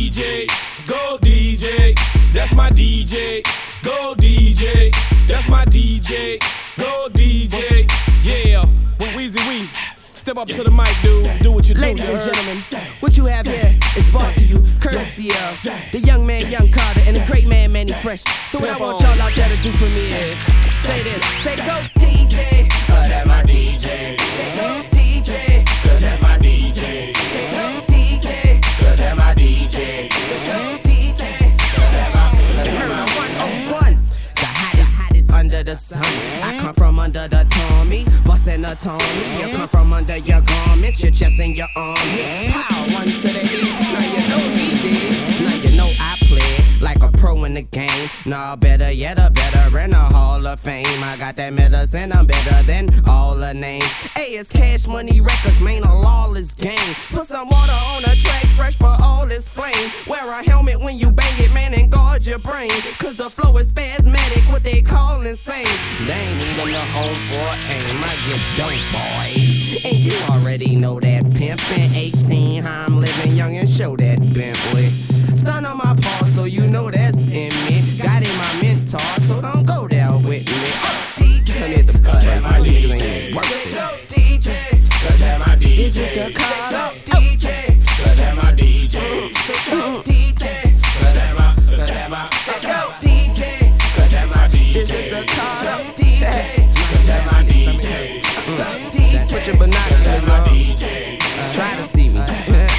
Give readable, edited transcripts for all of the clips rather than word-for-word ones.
DJ, go DJ, that's my DJ, go DJ, that's my DJ, go DJ, yeah. Weezy Wee, step up to the mic, dude, do what you do. Ladies and gentlemen, what you have here is brought to you courtesy of the young man, Young Carter, and the great man, Manny Fresh. So what I want y'all out there to do for me is say this, say go DJ, cause that's my DJ. Say go DJ, cause that's my DJ. Say go DJ, cause that's my DJ. Say go DJ, cause that's my DJ. 101, the hottest under the sun. I come from under the Tommy, bustin' a Tommy. You come from under your garment, your chest and your arm. Hit pow, one to the head. Now you know he did. Now you know I played like a pro in the game. Nah, better yet, a veteran, a Hall of Fame. I got that medicine, I'm better than all the names. Hey, it's Cash Money Records, man, a lawless game. Put some water on a track, fresh for all its flame. Wear a helmet when you bang it, man, and guard your brain. Cause the flow is spasmodic, what they call insane. They ain't even the homeboy aim, I get dope, boy. And you already know that pimpin' 18, how I'm living young and show that Bentley. Stun on my paw, so you know that's in me. Got in my mentor, so don't go there with me. DJ, cause my DJ. DJ, cause my DJ. This is the call DJ, cause my DJ. DJ, cause my DJ, cause my DJ. This is the call DJ, cause my DJ. Put your binoculars on. Try to see me.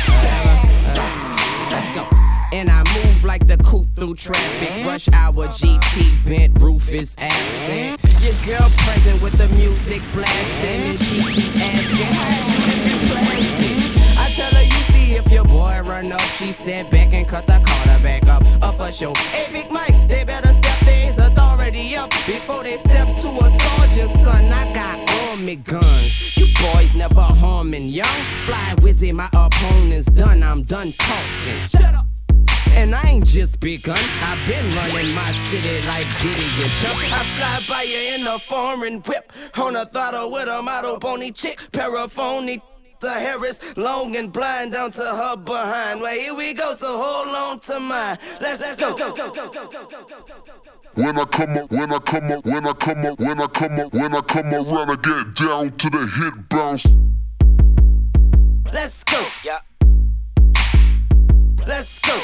Let's go. And I move like the coupe through traffic. Rush hour GT bent, roof is absent. Your girl present with the music blasting, and she keep asking how she if it's plastic. I tell her you see if your boy run up. She sat back and cut the quarterback up. For sure. Hey Big Mike, they better step their authority up before they step to a sergeant, son. I got army guns. You boys never harming young. Fly wizzy, my opponent's done. I'm done talking. Shut up. And I ain't just begun. I've been running my city like Diddy and Chump. I fly by you in a foreign whip, on a throttle with a model bony chick, paraphony to Harris, long and blind down to her behind. Well, here we go, so hold on to mine. Let's go. When I come around, I get down to the hit bounce. Let's go. Yeah. Let's go.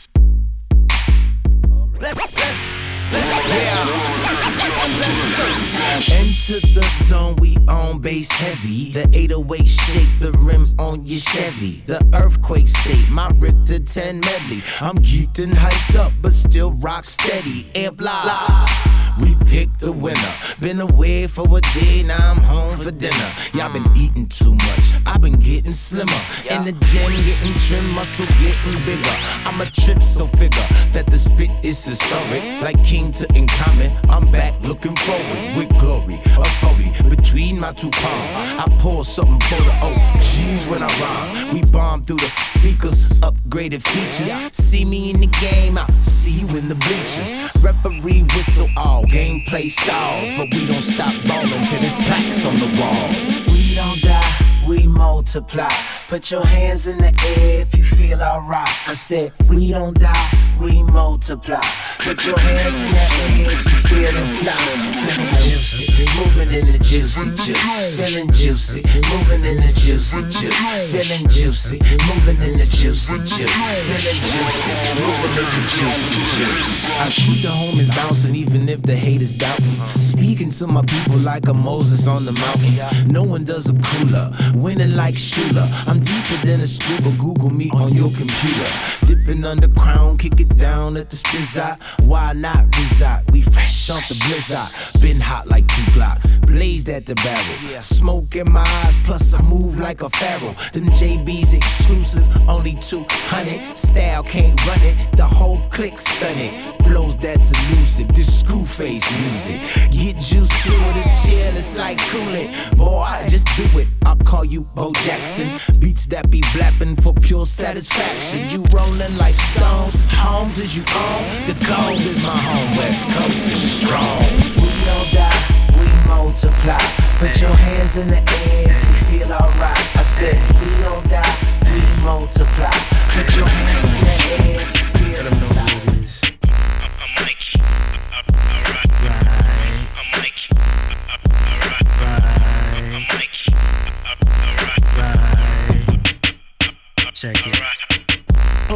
Enter the zone, we on base heavy. The 808 shake the rims on your Chevy. The earthquake state, my Richter 10 medley. I'm geeked and hyped up, but still rock steady. Amp live. We picked the winner. Been away for a day, now I'm home for dinner. Y'all been eating too much, I've been getting slimmer. In the gym, getting trim, muscle getting bigger. I'm a trip, so figure that the spit is historic. Like King to Incommon, I'm back looking forward with glory. A 40 between my two palms. I pour something for the OGs when I rhyme. We bomb through the speakers, upgraded features. See me in the game, I'll see you in the bleachers. Referee whistle all gameplay styles, but we don't stop ballin' till there's plaques on the wall. We don't die, we multiply. Put your hands in the air if you feel alright. I said we don't die, we multiply. Put your hands in the air if you feelin' fly. Feeling juicy, moving in the juicy juice. Feeling juicy, moving in the juicy juice. Feeling juicy, moving in the juicy juice. Feeling juicy, moving in the juicy juice. I keep the homies bouncing even if the haters doubt me. Speaking to my people like a Moses on the mountain. No one does a cooler, winning like Shula. I'm deeper than a scuba, Google me on your computer. Dipping underground, kick it down at the Spizzot. Why not reside? We fresh off the blizzard. Been hot like 2 Glocks, blazed at the barrel. Smoke in my eyes, plus I move like a pharaoh. Them JB's exclusive, only 200. Style can't run it, the whole clique stunning. Blows that's elusive, this screw face music. Get used to it and chill, it's like cooling. Boy, just do it, I'll call you Bo Jackson. Beats that be blapping for pure satisfaction. You rolling like stones, homes is you own. The gold is my home, West Coast is strong. We don't die, we multiply. Put your hands in the air if you feel alright. I said we don't die, we multiply. Put your hands in the air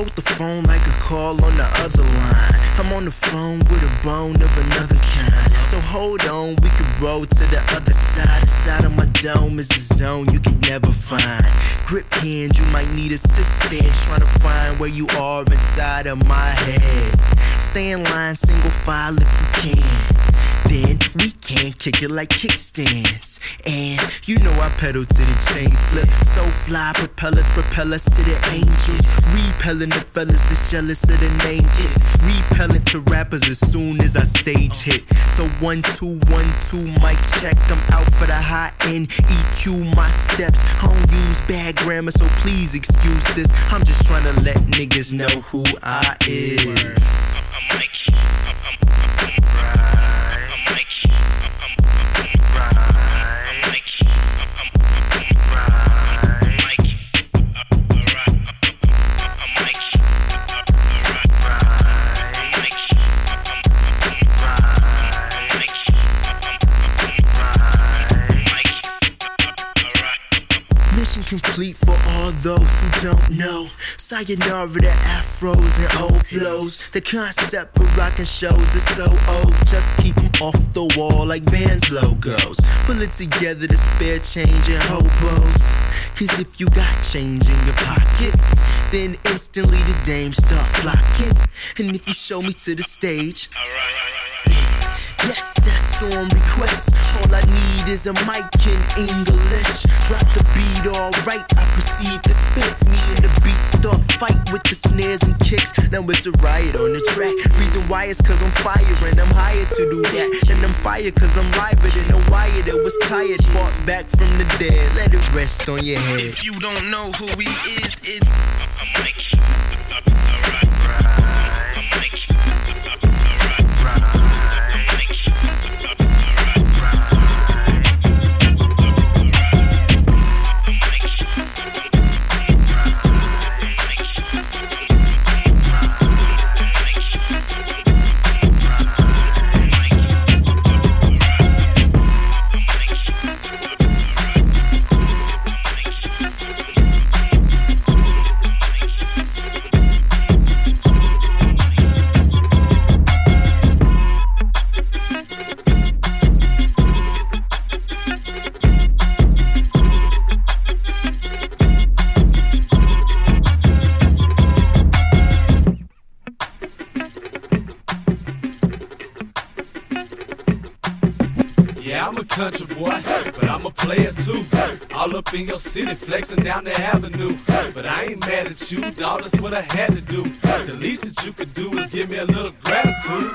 hold the phone like a call on the other line. I'm on the phone with a bone of another kind. So hold on, we can roll to the other side. The side of my dome is a zone you can never find. Grip hands, you might need assistance trying to find where you are inside of my head. Stay in line, single file if you can. Then we can kick it like kickstands. And you know I pedal to the chain slip. So fly, propel us to the angels. Repelling the fellas that's jealous of the name is. Repelling to rappers as soon as I stage hit. So 1, 2, 1, 2, mic check. I'm out for the high end. EQ my steps. I don't use bad grammar, so please excuse this. I'm just trying to let niggas know who I is. I'm Mikey. Complete for all those who don't know. Sayonara to afros and old flows. The concept of rockin' shows is so old. Just keep them off the wall like Vans logos. Pull it together to spare change and hobos. Cause if you got change in your pocket, then instantly the dames start flocking. And if you show me to the stage, yes, that's on request. All I need is a mic in English. Drop the beat alright, I proceed to spit. Me and the beat start fight with the snares and kicks. Now it's a riot on the track. Reason why is cause I'm fire and I'm hired to do that. And I'm fired cause I'm liver than a wire that was tired. Fought back from the dead, let it rest on your head. If you don't know who he is, it's a Mikey. Country boy, but I'm a player too. All up in your city, flexing down the avenue. But I ain't mad at you, dawg, that's what I had to do. The least that you could do is give me a little gratitude.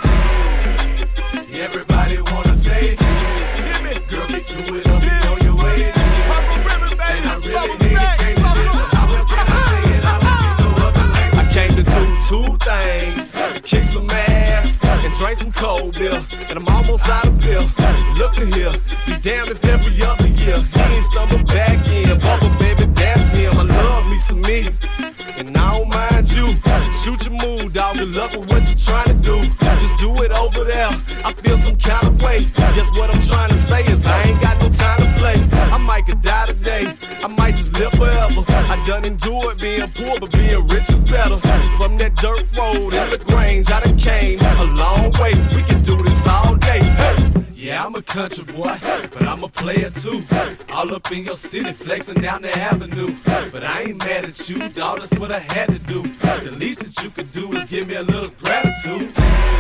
Everybody wanna say, Timmy, girl, get to it, I'll be on your way. And I really hate it, can't do this. How else can I say it? I don't speak no other language. I came to do 2 things, kick some ass and drink some cold beer. And I'm almost out of beer. Look at here, be damned if every other year he ain't stumble back in. Bubble baby, that's him. I love me some me, and I don't mind you. Shoot your mood, dog. Good luck with what you're trying to do. Just do it over there. I feel some kind of way. Guess what I'm trying to say is I ain't got no time to play. I might could die today. I might just live forever. I done endured being poor, but being rich is better. From that dirt road in the Grange, I done came a long way. We can do this all day. Hey. Yeah, I'm a country boy, but I'm a player too. All up in your city, flexing down the avenue. But I ain't mad at you, dawg, that's what I had to do. The least that you could do is give me a little gratitude.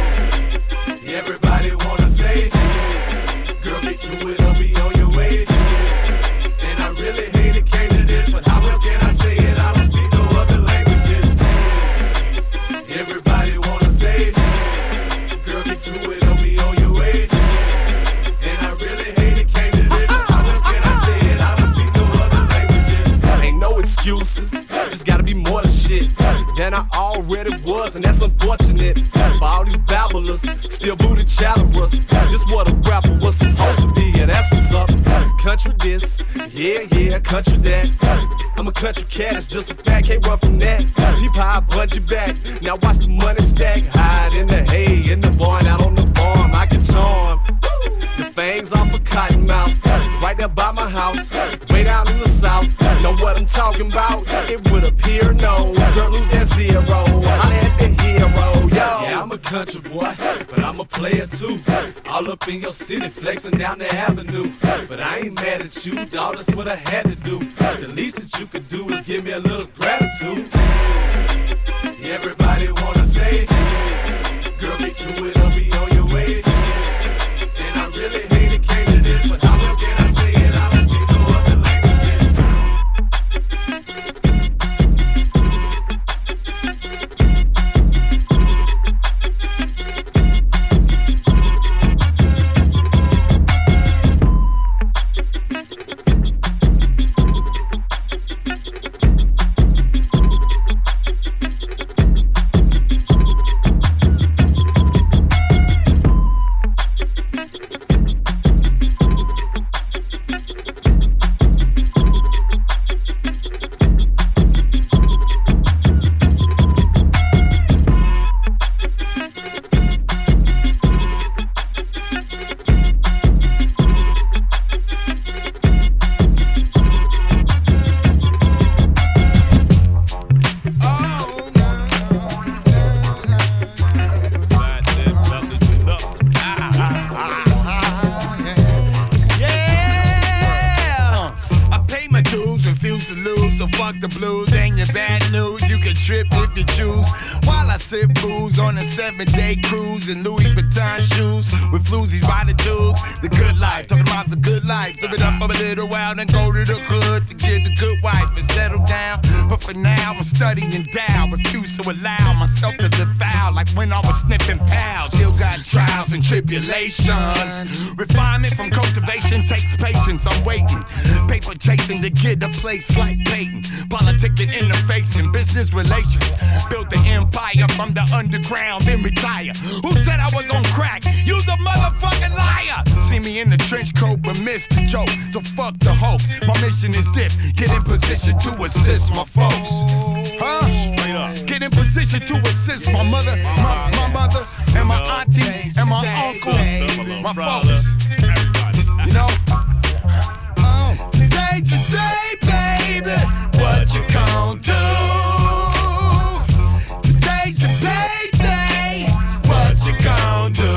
Everybody wanna say, girl, get to it, I'll be on your way. And I really hate it, came to this, but how else can I say it? I don't speak no other languages. Everybody wanna say, girl, get to it, I'll be on your way. Excuses, just gotta be more than shit than I already was, and that's unfortunate. For all these babblers, still booty chatterers. Just what a rapper was supposed to be, yeah, that's what's up. Country this, yeah, country that. I'm a country cat, it's just a fact, can't run from that. Peep how I bunch it back, now watch the money stack. Hide in the hay, in the barn, out on the farm, I can charm. The fangs off a Cottonmouth, right there by my house, way down in the south. Know what I'm talking about? It would appear no. Girl, who's that zero? Holla at the hero, yo. Yeah, I'm a country boy, but I'm a player too. All up in your city, flexing down the avenue. But I ain't mad at you, dawg, that's what I had to do. The least that you could do is give me a little gratitude. Everybody wanna say, girl, get to it, I'll be on your way. And I really hate it, came to this, but how else can I say it? I don't speak no other languages. Refinement from cultivation takes patience. I'm waiting, paper chasing to get a place like Peyton. Politicking, interfacing, business relations. Built the empire from the underground, then retire. Who said I was on crack? You's a motherfucking liar. See me in the trench coat but missed the joke. So fuck the hoax. My mission is this: get in position to assist my folks. Get in position to assist my mother, my mother, and my auntie, and my uncle, my folks. You know? Today, baby, what you gon' do? Today's your payday, what you gon' do?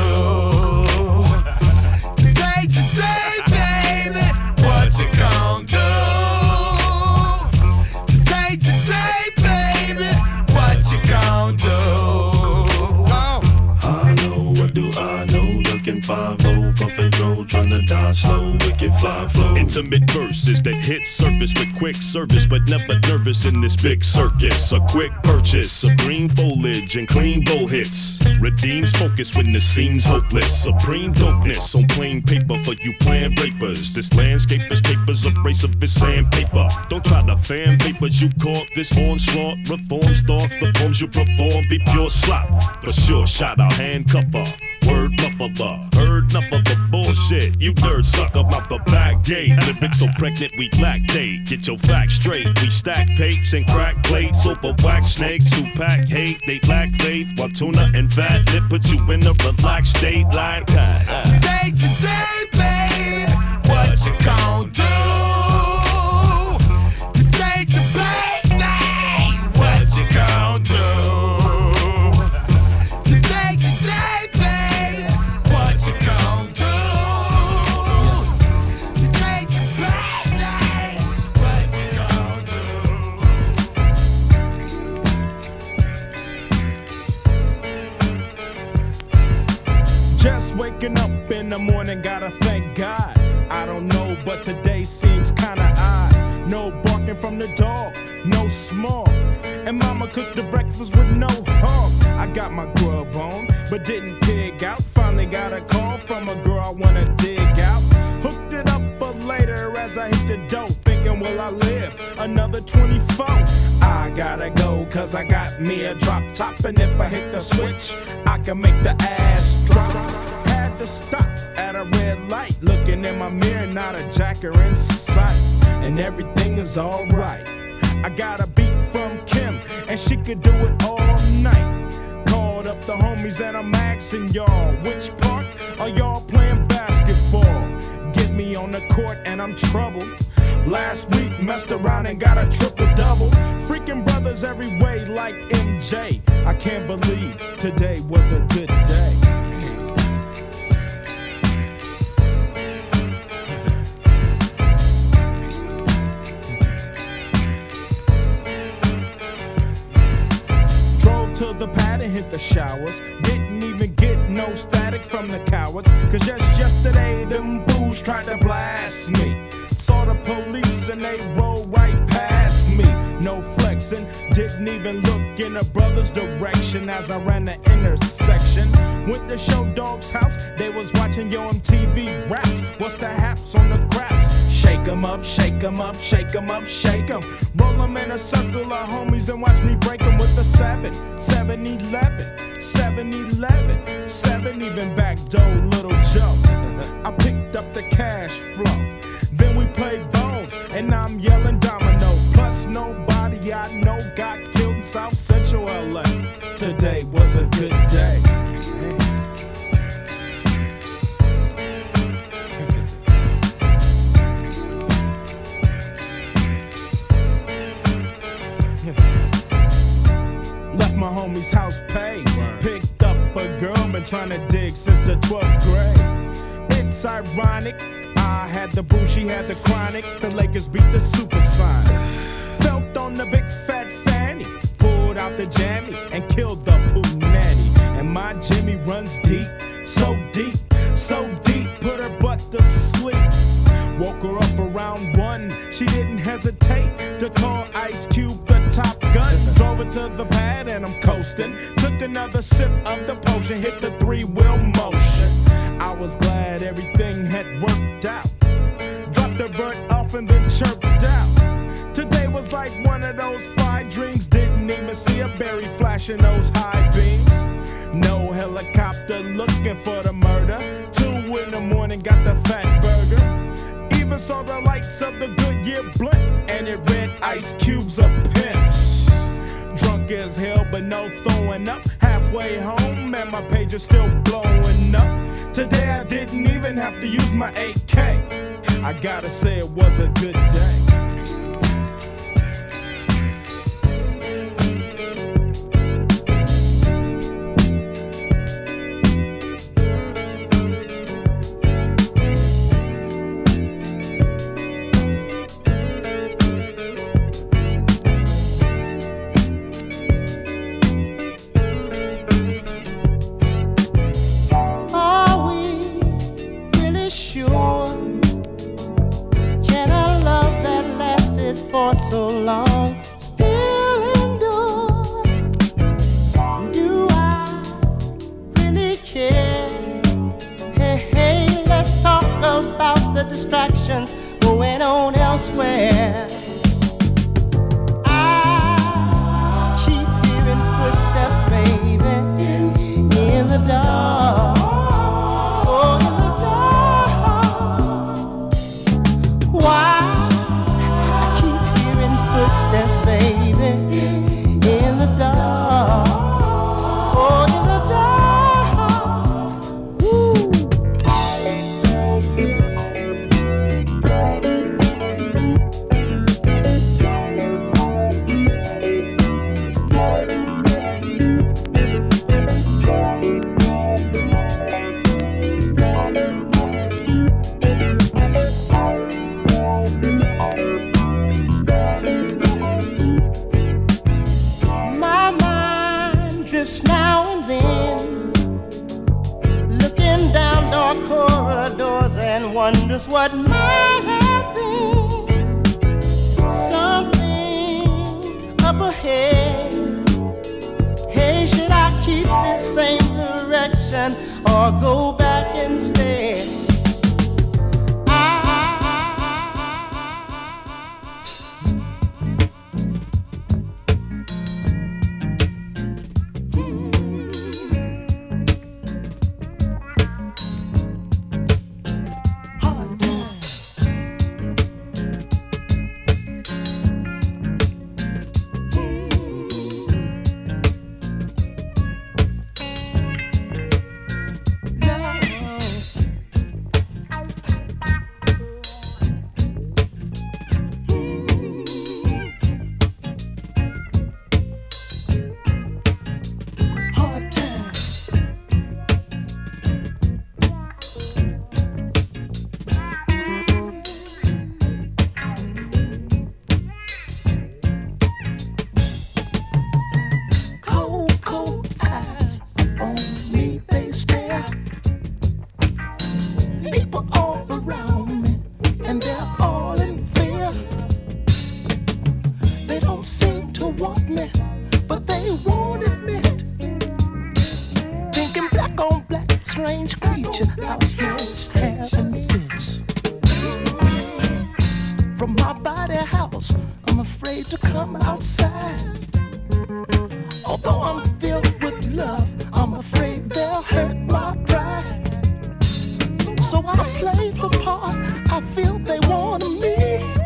Today, baby, what you gon' do? Today, baby, what you gon' do? I know, what do I know? Looking 5-0, puffin' throw, tryna die slow, wicked fly flow. Intimate verses that hit surface with quick service, but never nervous in this big circus. A quick purchase of green foliage and clean bow hits. Redeems focus when the scene's hopeless. Supreme dopeness on plain paper for you plan rapers. This landscape is papers, abrasive as sandpaper. Don't try to fan papers, you caught this onslaught. Reform start, the poems you perform be pure slop. For sure, shot out handcuffer. Word muffler, heard enough of the bullshit. You nerd suck up the back gate. Lyrics so pregnant we lactate. Get your facts straight. We stack papes and crack plates over wax snakes who pack hate. They lack faith while tuna and fat lip put you in a relaxed state like Today, baby, what you gon' do? Today's your birthday, what you gon' do? Just waking up in the morning, gotta thank God. I don't know, but today seems kinda odd. No barking from the dog, no smog. And mama cooked the breakfast with no hog. I got my grub on, but didn't pig out. Finally got a call from a girl I wanna dig out. Hooked it up for later as I hit the dope. Thinking, will I live another 24? I gotta go, cause I got me a drop top. And if I hit the switch, I can make the ass drop. Had to stop at a red light. Looking in my mirror, not a jacker in sight. And everything is alright. I got a beat from Kim, and she could do it all night. Called up the homies and I'm asking y'all, which part are y'all playing basketball? Get me on the court and I'm troubled. Last week messed around and got a triple-double. Freaking brothers every way like MJ. I can't believe today was a good day. To the pad and hit the showers. Didn't even get no static from the cowards. Cause just yesterday them fools tried to blast me. Saw the police and they rolled right past me. No flexing, didn't even look in a brother's direction as I ran the intersection. Went to Show Dog's house, they was watching Yo MTV raps. What's the haps on the craps? Shake 'em up, shake 'em up, shake 'em up, shake 'em. Roll 'em in a circle of homies and watch me break 'em with a 7-11, 7-11, 7 even back door, Little Joe. I picked up the cash flow. Then we played bones, and I'm yelling domino. Plus nobody I know got killed in South Central LA. Today was a good day. Left my homie's house paid. Picked up a girl, been trying to dig since the 12th grade. It's ironic, I had the boo, she had the chronic. The Lakers beat the Supersonics. Felt on the big fat fanny, pulled out the jammy and killed the poo nanny. And my Jimmy runs deep, so deep, so deep, put her butt to sleep. Woke her up around 1, she didn't hesitate to call Ice Cube the Top Gun. Drove her to the pad and I'm coasting. Took another sip of the potion, hit the 3-wheel motion. I was glad everything had worked out. Dropped the bird off and then chirped out. Today was like one of those fly dreams. Didn't even see a berry flashing those high beams. No helicopter looking for the murder. 2 in the morning, got the fat burger. Even saw the lights of the Goodyear blimp, and it read Ice Cube's a pimp. Drunk as hell, but no throwing up. Halfway home, and my page is still blowing up. Today I didn't even have to use my 8K. I gotta say it was a good day. For so long, still endure. Do I really care? Hey, hey, let's talk about the distractions going on elsewhere. I keep hearing footsteps, baby, in the dark. Oh, in the dark. Why? Footsteps, baby, in the dark. Oh, in the dark. Ooh. Now and then, looking down dark corridors and wonders what might have been. Something up ahead. Hey, should I keep this same direction or go back instead? strange creature out here having fits. From my body house, I'm afraid to come outside. Although I'm filled with love, I'm afraid they'll hurt my pride. So I play the part I feel they want of me,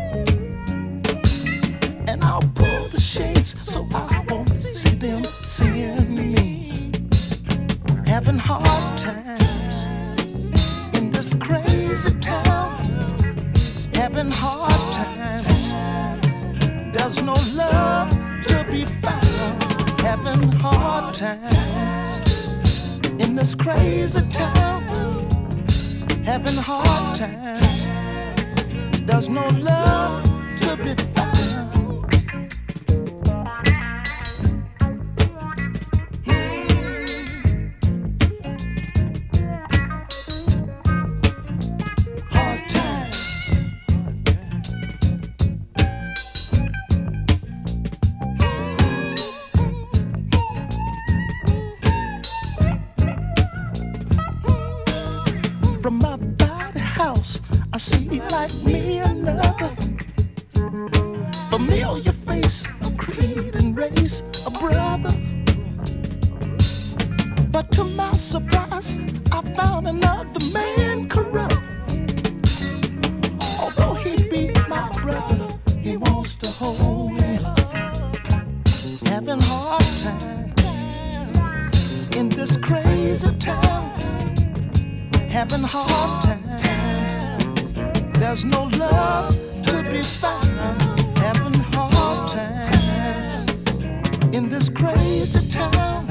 and I'll pull the shades so I won't see them seeing me. Having hard times in this crazy town. Having hard times. There's no love to be found. Having hard times in this crazy town. Having hard times. There's no love to be found. From my body house, I see like me another familiar face, a creed and race, a brother. But to my surprise, I found another man corrupt. Although he be my brother, he wants to hold me up. Having hard times in this crazy town. Having hard times. There's no love to be found. Having hard times in this crazy town.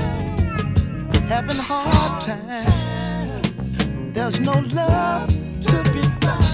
Having hard times. There's no love to be found.